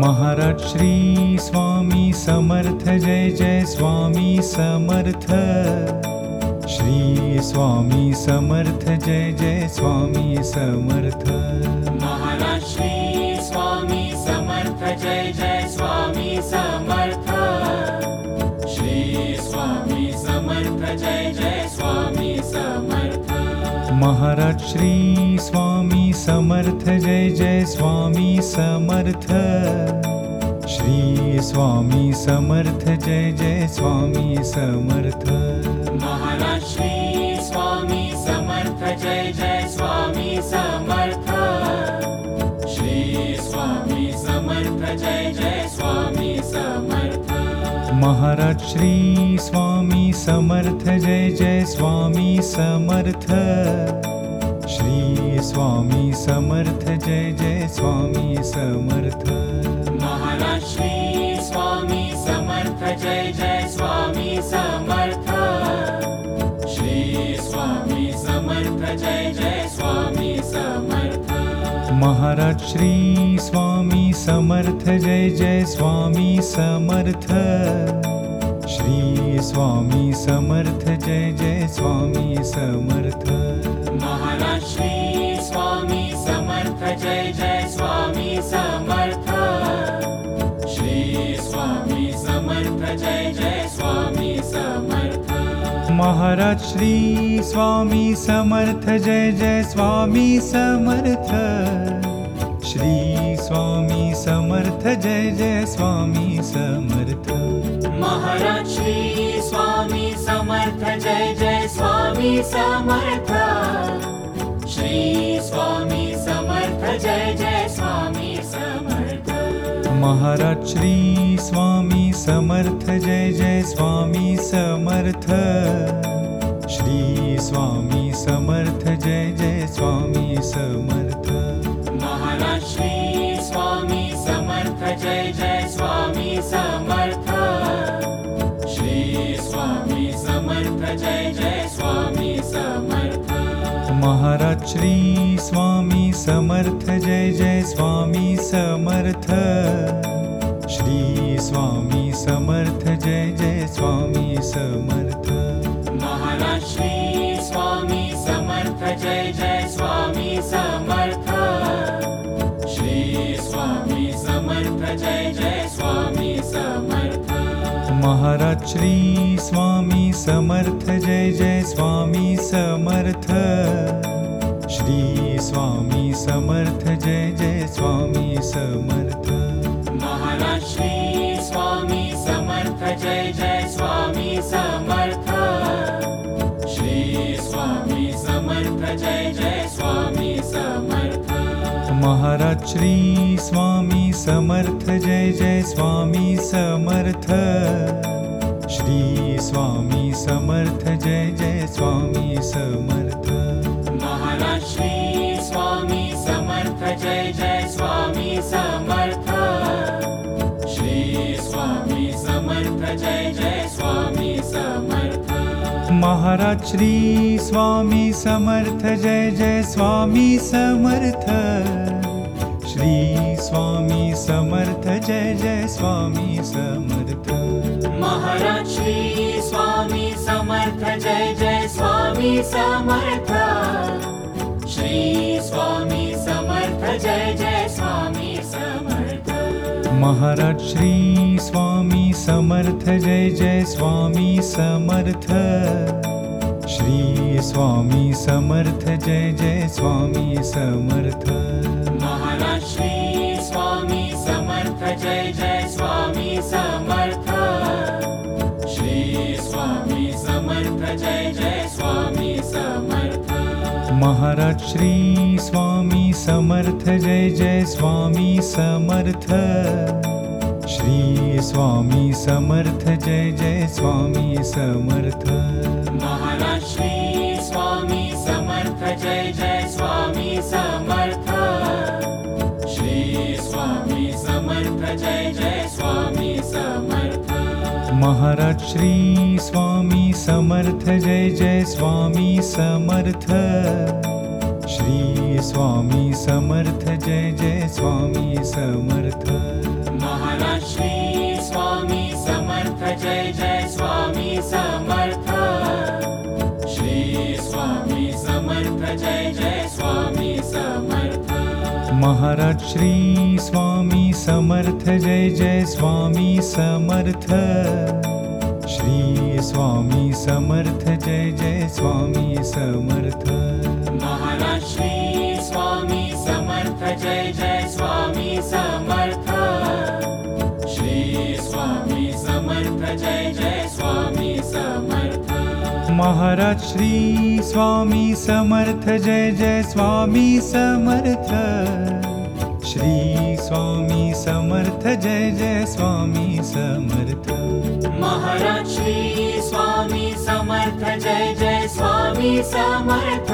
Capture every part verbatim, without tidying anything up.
Maharaj Shri Swami Samarth Jai Jai Swami Samarth. Shri Swami Samarth Jai Jai Swami Samarth. Maharaj Shri Swami Samarth Jai Jai Swami Samarth. Shri Swami Samarth Jai Jai Swami Samarth. Maharaj Shri Swami Samarth Jai Jai Swami Samarth. Shri Swami Samarth Jai Jai Swami Samarth. Maharaj Shri Swami Samarth Jai Jai Swami Samarth. Shri Swami Samarth Jai Jai Swami Samarth. Maharaj Shri Swami Samarth Jai Jai Swami Samarth. Shri Swami Samarth Jai Jai Swami Samarth. Maharaj Shri Swami Samarth Jai Jai Swami Samarth. Shri Swami Samarth Jai Jai Swami Samarth. Maharaj Shri Swami Samarth Jai Jai Swami Samarth. Shri Swami Samarth Jai Jai Swami Samarth. Maharaj Shri Swami Samarth Jai Jai Swami Samarth. Shri Swami Samarth Jai Jai Swami Samarth. Maharaj Shri Swami Samarth Jai Jai Swami Samarth. Shri Swami Samarth Jai Jai Swami Samarth. Maharaj Shri Swami Samarth Jai Jai Swami Samarth. Shri Swami Samarth Jai Jai Swami Samarth. Maharaj Shri Swami Samarth Jai Jai Swami Samarth. Shri Swami Samarth Jai Jai Swami Samarth. Maharaj Shri Swami Samarth Jai Jai Swami Samarth. Shri Swami Samarth Jai Jai Swami Samarth. Maharaj Shri Swami Samarth Jai Jai Swami Samarth. Shri Swami Samarth Jai Jai Swami Samarth. Maharaj Shri Swami Samarth Jai Jai Swami Samarth. Shri Swami Samarth Jai Jai Swami Samarth. Maharaj Shri Swami Samarth Jai Jai Swami Samarth. Shri Swami Samarth Jai Jai Swami Samarth. Maharaj Shri Swami Samarth Jai Jai Swami Samarth. Shri Swami Samarth Jai Jai Swami Samarth. Maharaj Shri Swami Samarth Jai Jai Swami Samarth. Shri Swami Samarth Jai Jai Swami Samarth. Maharaj Shri Swami Samarth Jai Jai Swami Samarth. Shri Swami Samarth Jai Jai Swami Samarth. Maharaj Shri Swami Samarth Jai Jai Swami Samarth. Shri Swami Samarth Jai Jai Swami Samarth. Maharaj Shri Swami Samarth Jai Jai Swami Samarth. Shri Swami Samarth Jai Jai Swami Samarth. Maharaj Shri Swami Samarth Jai Jai Swami Samarth. Shri Swami Samarth Jai Jai Swami Samarth. Maharaj Shri Swami Samarth Jai Jai Swami Samarth. Shri Swami Samarth Jai Jai Swami Samarth. Maharaj Shri Swami Samarth Jai Jai Swami Samarth. Shri Swami Samarth Jai Jai Swami Samarth. Maharaj Shri Swami Samarth Jai Jai Swami Samarth. Shri Swami Samarth Jai Jai Swami Samarth. Maharaj Shri Swami Samarth Jai Jai Swami Samarth. Shri Swami Samarth Jai Jai Swami Samarth. Maharaj Shri Swami Samarth Jai Jai Swami Samarth Shri Swami Samarth Jai Jai Swami Samarth Maharaj Shri Swami Samarth Jai Jai Swami Samarth Shri Swami Samarth Jai Jai Swami Samarth Maharaj Shri Swami Samarth Jai Jai Swami Samarth Shri Swami Samarth Jai Jai Swami Samarth Maharaj Shri Swami Samarth Jai Jai Swami Samarth Shri Swami Samarth Jai Jai Swami Samarth Maharaj Shri Swami Samarth Jai Jai Swami Samarth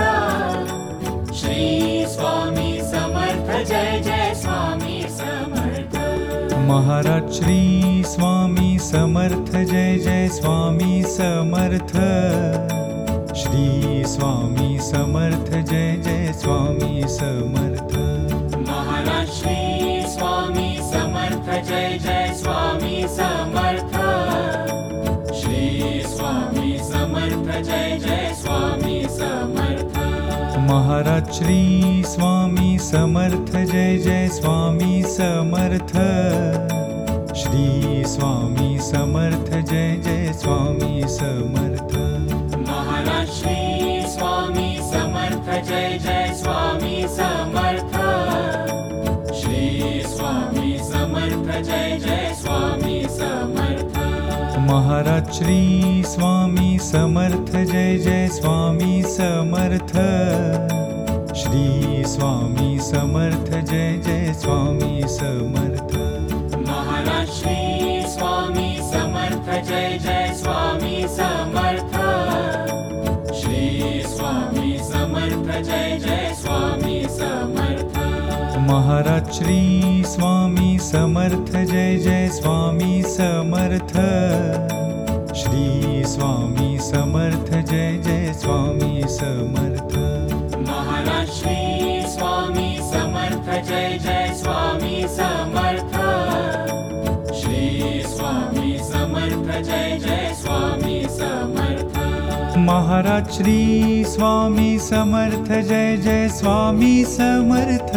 Shri Swami Samarth Jai Jai Swami Samarth Maharaj Shri Swami Samarth Jai Jai Swami Samarth Shri Swami Samarth Jai Jai Swami Samarth Maharaj Shri Swami Samarth Jai Jai Swami Samarth Shri Swami Samarth Jai Jai Swami Samarth Maharaj Shri Swami Samarth Jai Jai Swami Samarth Shri Swami Samarth Jai Jai Swami Samarth Maharaj Shri Swami Samarth Jai Jai Swami Samarth Shri Swami Samarth Jai Jai Swami Samarth Maharaj Shri Swami Samarth Jai Jai Swami Samarth Shri Swami Samarth Jai Jai Swami Samarth Maharaj Shri Swami Samarth Jai Jai Swami Samarth Shri Swami Samarth Jai Jai Swami Samarth Maharaj Shri Swami Samarth Jai Jai Swami Samarth Shri Swami Samarth Jai Jai Swami Samarth Maharaj Shri Swami Samarth Jai Jai Swami Samarth Shri Swami Samarth Jai Jai Swami Samarth Maharaj Shri Swami Samarth Jai Jai Swami Samarth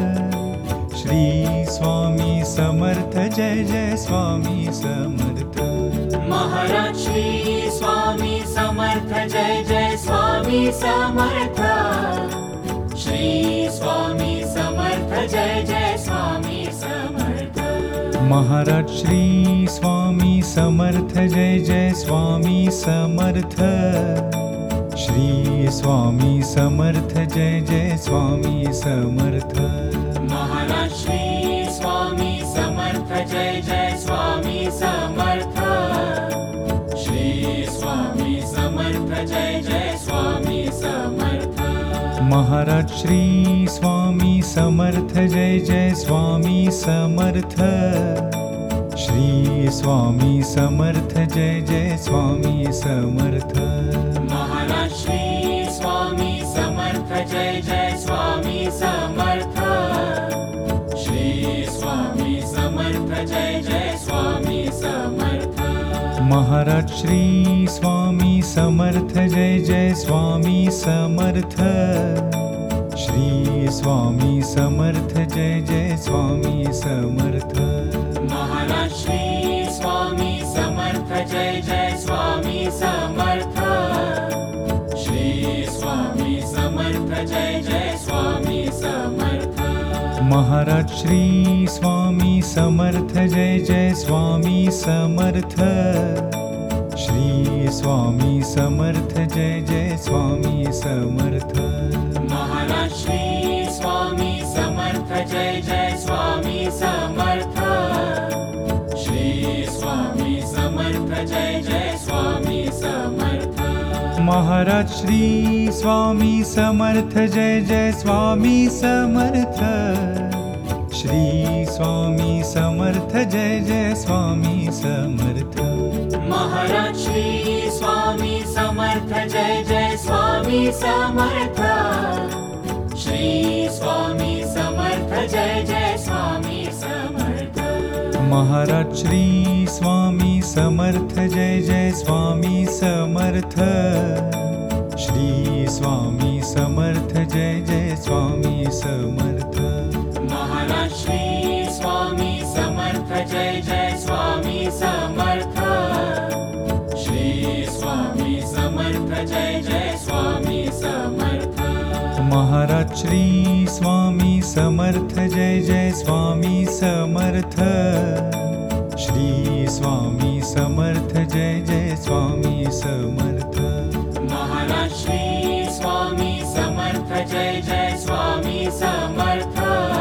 Shri Swami Samarth Jai Jai Swami Samarth Maharaj Shri Swami Samarth Jai Jai Swami Samarth Shri Swami Samarth Jai Jai Swami Samarth Maharaj Shri Swami Samarth Jai Jai Swami Samarth Shri Swami Samarth Jai Jai Swami Samarth Maharaj Shri Swami Samarth Jai Jai Swami Samarth Shri Swami Samarth Jai Jai Swami Samarth Maharaj Shri Swami Samarth Jai Jai Swami Samarth Shri Swami Samarth Jai Jai Swami Samarth Maharaj Shri Swami Samarth Jai Jai Swami Samarth Shri Swami Samarth Jai Jai Swami Samarth Maharaj Shri Swami Samarth Jai Jai Swami Samarth Shri Swami Samarth Jai Jai Swami Samarth Maharaj Shri Swami Samarth Jai Jai Swami Samarth Shri Swami Samarth Jai Jai Swami Samarth Maharaj Shri Swami Samarth Jai Jai Swami Samarth Shri Swami Samarth Jai Jai Swami Samarth Maharaj Shri Swami Samarth Jai Jai Swami Samarth Shri Swami Samarth Jai Jai Swami Samarth Maharaj Shri Swami Samarth Jai Jai Swami Samarth Shri Swami Samarth Jai Jai Swami Samarth Maharaj Shri Swami Samarth Jai Jai Swami Samarth Shri Swami Samarth Jai Jai Swami Samarth Maharaj Shri Swami Samarth Jai Jai Swami Samarth. Shri Swami Samarth Jai Jai Swami Samarth. Maharaj Shri Swami Samarth Jai Jai Swami Samarth. Shri Swami Samarth Jai Jai Swami Samarth. Maharaj Shri Swami Samarth Jai Jai Swami Samarth. Shri Swami Samarth Jai Jai Swami Samarth. Maharaj Shri Swami Samarth Jai Jai Swami Samarth.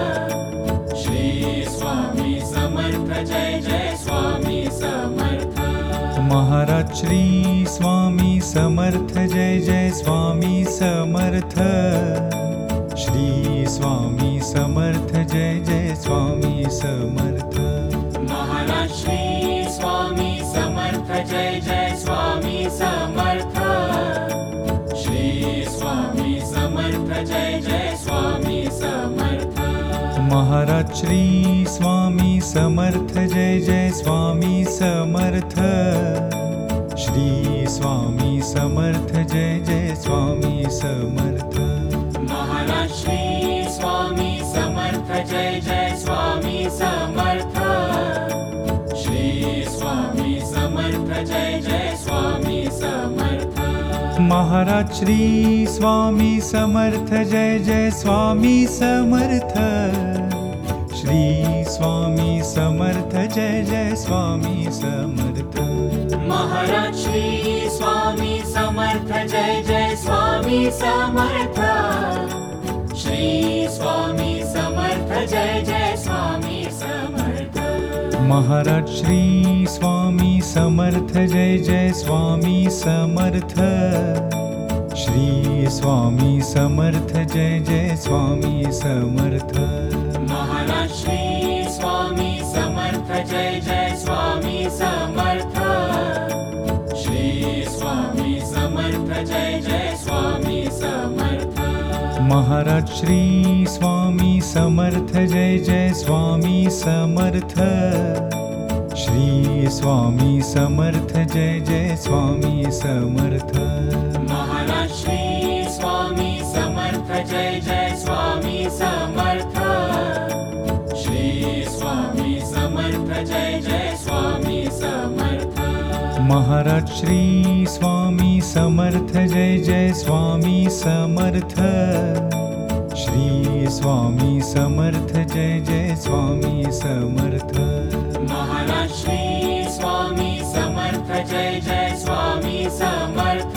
Shri Swami Samarth Jai Jai Swami Samarth. Maharaj Shri Swami Samarth Jai Jai Swami Samarth. Shri Swami Samarth Jai Jai Swami Samarth. Maharaj Shri Swami Samarth Jai Jai Swami Samarth. Shri Swami Samarth Jai Jai Swami Samarth. Maharaj Shri Swami Samarth Jai Jai Swami Samarth. Shri Swami Samarth Jai Jai Swami Samarth. Maharaj Shri Swami Samarth Jai Jai Swami Samarth. Shri Swami Samarth Jai Jai Swami Samarth. Maharaj Shri Swami Samarth Jai Jai Swami Samarth. Shri Swami Samarth Jai Jai Swami Samarth. Maharaj Shri Swami Samarth Jai Jai Swami Samarth. Shri Swami Samarth Jai Jai Swami Samarth. Maharaj Shri Swami Samarth Jai Jai Swami Samarth. Shri Swami Samarth Jai Jai Swami Samarth. Maharaj Shri Swami Samarth Jai Jai Swami Samarth. Shri Swami Samarth Jai Jai Swami Samarth. Maharaj Shri Swami Samarth Jai Jai Swami Samarth. Shri Swami Samarth Jai Jai Swami Samarth. Maharaj Shri Swami Samarth Jai Jai Swami Samarth. Shri Swami Samarth Jai Jai Swami Samarth. Maharaj Shri Swami Samarth Jai Jai Swami Samarth. Shri Swami Samarth Jai Jai Swami Samarth. Maharaj Shri Swami Samarth Jai Jai Swami Samarth.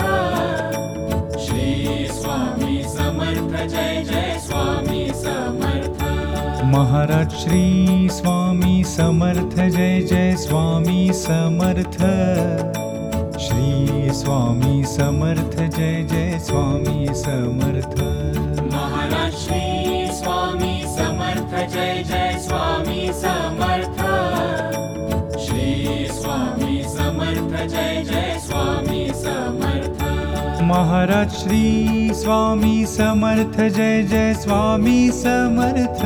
Shri Swami Samarth Jai Jai Swami Samarth. Maharaj Shri Swami Samarth Jai Jai Swami Samarth. Shri Swami Samarth Jai Jai Swami Samarth. Maharaj Shri Swami Samarth Jai Jai Swami Samarth. Shri Swami Samarth Jai Jai Swami Samarth. Maharaj Shri Swami Samarth Jai Jai Swami Samarth.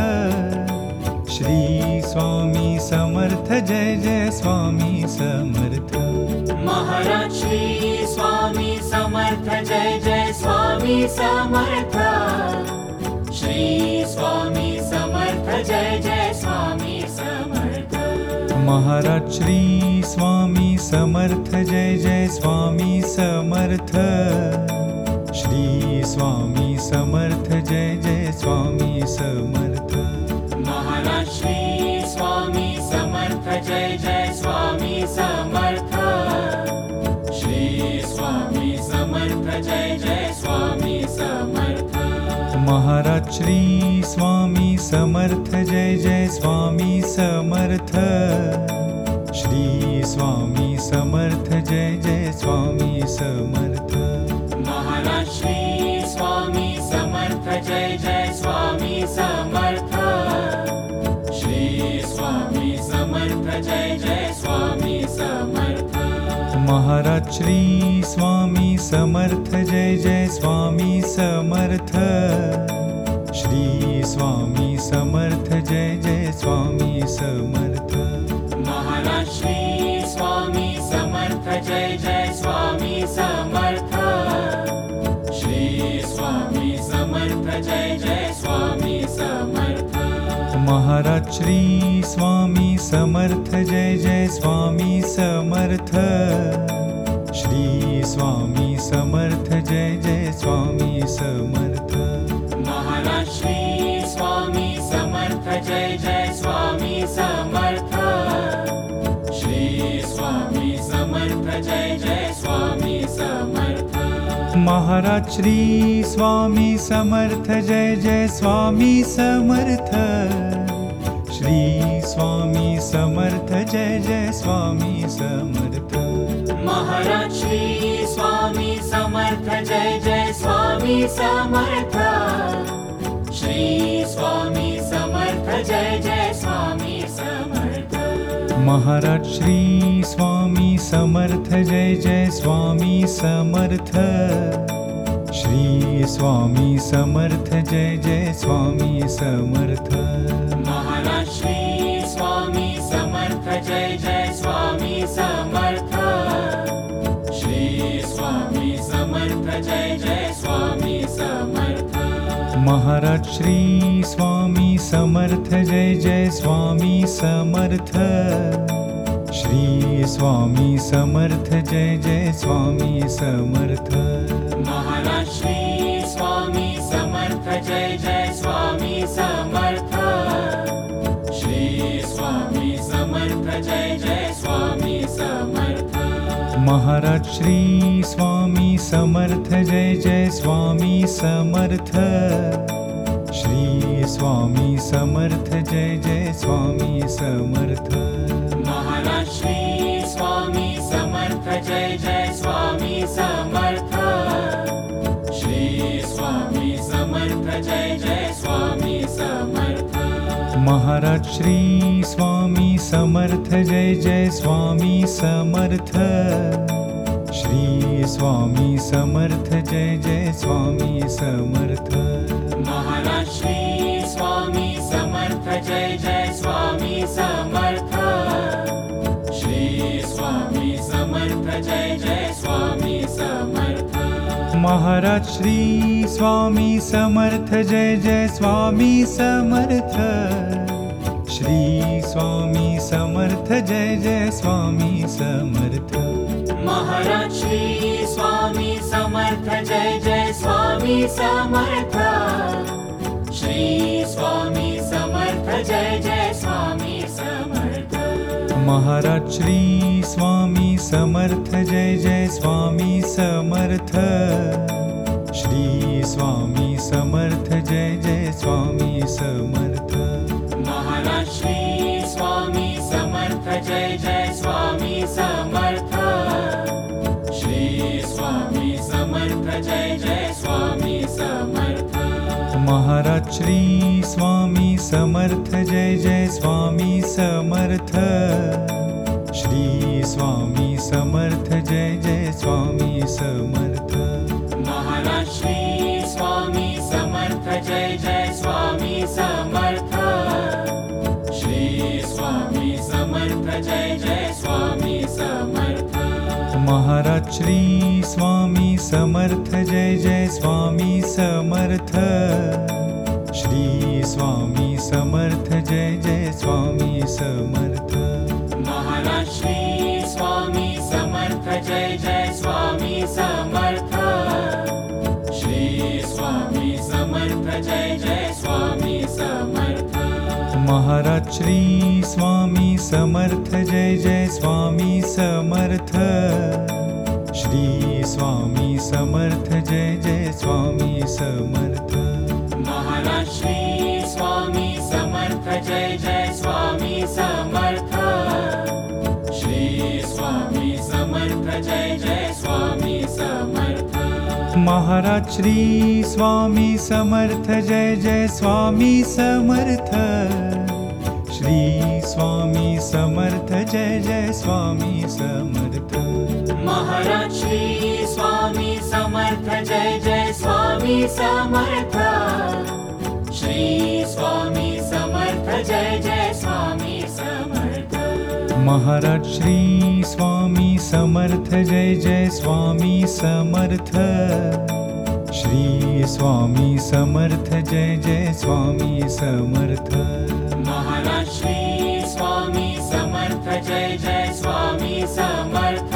Shri Swami Samarth Jai Jai Swami Samarth. Maharaj Shri Swami Samarth Jai Jai Swami Samarth. Shri Swami Samarth Jai Jai Swami Samarth. Maharaj Shri Swami Samarth Jai Jai Swami Samarth. Shri Swami Samarth Jai Jai Swami Samarth. Maharaj Shri Swami Samarth Jai Jai Swami Samarth. Shri Swami Samarth Jai Jai Swami Samarth. Maharaj Shri Swami Samarth Jai Jai Swami Samarth. Shri Swami Samarth Jai Jai Swami Samarth. Maharaj Shri Swami Samarth Jai Jai Swami Samarth. Shri Swami Samarth Jai Jai Swami Samarth. Maharaj Shri Swami Samarth Jai Jai Swami Samarth. Shri Swami Samarth Jai Jai Swami Samarth. Maharaj Shri Swami Samarth Jai Jai Swami Samarth. Shri Swami Samarth Jai Jai Swami Samarth. Maharaj Shri Swami Samarth Jai Jai Swami Samarth. Shri Swami Samarth Jai Jai Swami Samarth. Maharaj Shri Swami Samarth Jai Jai Swami Samarth. Shri Swami Samarth Jai Jai Swami Samarth. Maharaj Shri Swami Samarth Jai Jai Swami Samarth. Shri Swami Samarth Jai Jai Swami Samarth. Maharaj Shri Swami Samarth Jai Jai Swami Samarth. Shri Swami Samarth Jai Jai Swami Samarth. Maharaj Shri Swami Samarth Jai Jai Swami Samarth. Shri Swami Samarth Jai Jai Swami Samarth. Maharaj Shri Swami Samarth Jai Jai Swami Samarth. Shri Swami Samarth Jai Jai Swami Samarth. Maharaj Shri Swami Samarth Jai Jai Swami Samarth. Shri Swami Samarth Jai Jai Swami Samarth. Maharaj Shri Swami Samarth Jai Jai Swami Samarth. Shri Swami Samarth Jai Jai Swami Samarth. Maharaj Shri Swami Samarth Jai Jai Swami Samarth. Shri Swami Samarth Jai Jai Swami Samarth. Maharaj Shri Swami Samarth Jai Jai Swami Samarth. Shri Swami Samarth Jai Jai Swami Samarth. Maharaj Shri Swami Samarth Jai Jai Swami Samarth. Shri Swami Samarth Jai Jai Swami Samarth. Maharaj Shri Swami Samarth Jai Jai Swami Samarth. Shri Swami Samarth Jai Jai Swami Samarth. Maharaj Shri Swami Samarth Jai Jai Swami Samarth. Shri Swami Samarth Jai Jai Swami Samarth. Maharaj Shri Swami Samarth Jai Jai Swami Samarth. Shri Swami Samarth Jai Jai Swami Samarth. Maharaj Shri Swami Samarth Jai Jai Swami Samarth. Shri Swami Samarth Jai Jai Swami Samarth. Maharaj Shri Swami Samarth Jai Jai Swami Samarth. Shri Swami Samarth Jai Jai Swami Samarth. Maharaj Shri Swami Samarth Jai Jai Swami Samarth. Shri Swami Samarth Jai Jai Swami Samarth. Maharaj Shri Swami Samarth Jai Jai Swami Samarth. Shri Swami Samarth Jai Jai Swami Samarth. Maharaj Shri Swami Samarth Jai Jai Swami Samarth. Shri Swami Samarth Jai Jai Swami Samarth. Maharaj Shri Swami Samarth Jai Jai Swami Samarth. Shri Swami Samarth Jai Jai Swami Samarth. Maharaj Shri Swami Samarth Jai Jai Swami Samarth. Shri Swami Samarth Jai Jai Swami Samarth. Maharaj Shri Swami Samarth Jai Jai Swami Samarth. Shri Swami Samarth Jai Jai Swami Samarth. Maharaj Shri Swami Samarth Jai Jai Swami Samarth. Shri Swami Samarth Jai Jai Swami Samarth. Maharaj Shri Swami Samarth Jai Jai Swami Samarth. Shri Swami Samarth Jai Jai Swami Samarth. Maharaj Shri Swami Samarth Jai Jai Swami Samarth Shri Swami Samarth Jai Jai Swami Samarth Maharaj Shri Swami Samarth Jai Jai Swami Samarth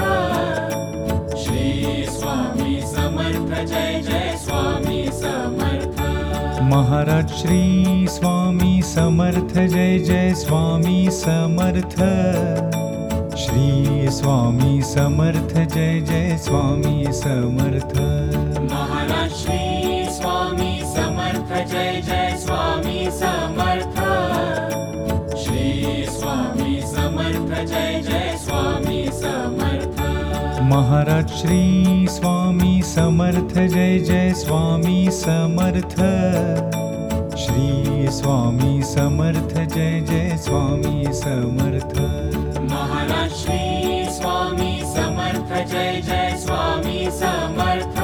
Shri Swami Samarth Jai Jai Swami Samarth Maharaj Shri Swami Samarth Jai Jai Swami Samarth Shri Swami Samarth Jai Jai Swami Samarth Maharaj Shri Swami Samarth Jai Jai Swami Samarth Shri Swami Samarth Jai Jai Swami Samarth Maharaj Shri Swami Samarth Jai Jai Swami Samarth Shri Swami Samarth Jai Jai Swami Samarth Maharaj Shri Swami Samarth Jai Jai Swami Samarth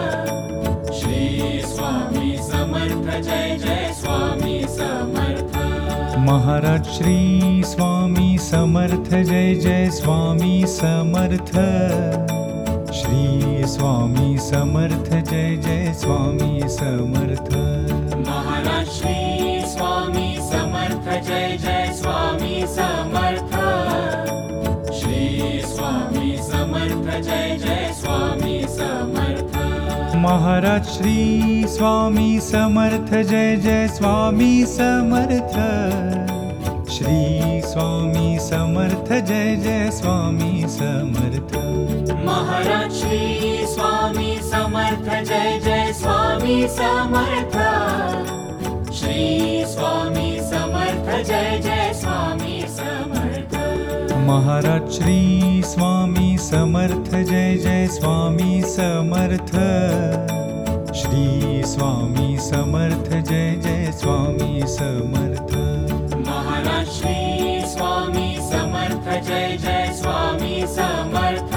Shri Swami Samarth Jai Jai Swami Samarth Maharaj Shri Swami Samarth Jai Jai Swami Samarth Shri Swami Samarth Jai Jai Swami Samarth Maharaj Shri Swami Samarth Jai Jai Swami Samarth Shri Swami Samarth Jai Jai Swami Samarth Maharaj Shri Swami Samarth Jai Jai Swami Samarth Shri Swami Samarth Jai Jai Swami Samarth Maharaj Shri Swami Samarth Jai Jai Swami Samarth Shri Swami Samarth Jai Jai Swami Samarth Maharaj Shri Swami Samarth Jai Jai Swami Samarth Shri Swami Samarth Jai Jai Swami Samarth Maharaj Shri Swami Samarth Jai Jai Swami Samarth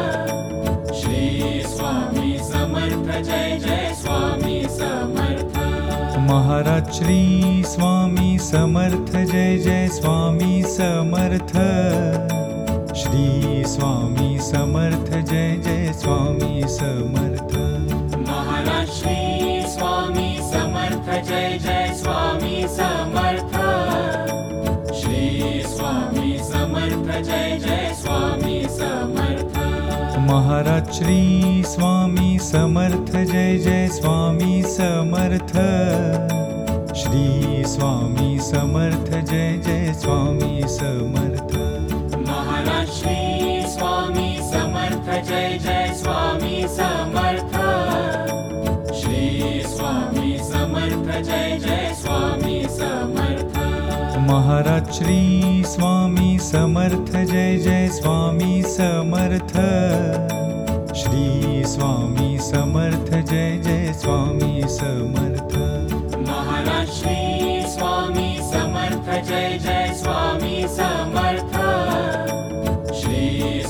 Shri Swami Samarth Jai Jai Swami Samarth Maharaj Shri Swami Samarth Jai Jai Swami Samarth Shri Swami Samarth Jai Jai Swami Samarth Maharaj Shri Swami Samarth Jai Jai Swami Samarth Shri Swami Samarth Jai Jai Swami Samarth Maharaj Shri Swami Samarth Jai Jai Swami Samarth Shri Swami Samarth Jai Jai Swami Samarth Maharaj Shri Swami Samarth Jai Jai Swami Samarth Shri Swami Samarth Jai Jai Swami Samarth Maharaj Shri Swami Samarth Jai Jai Swami Samarth Shri Swami Samarth Jai Jai Swami Samarth Maharaj Shri Swami Samarth Jai Jai Swami Samarth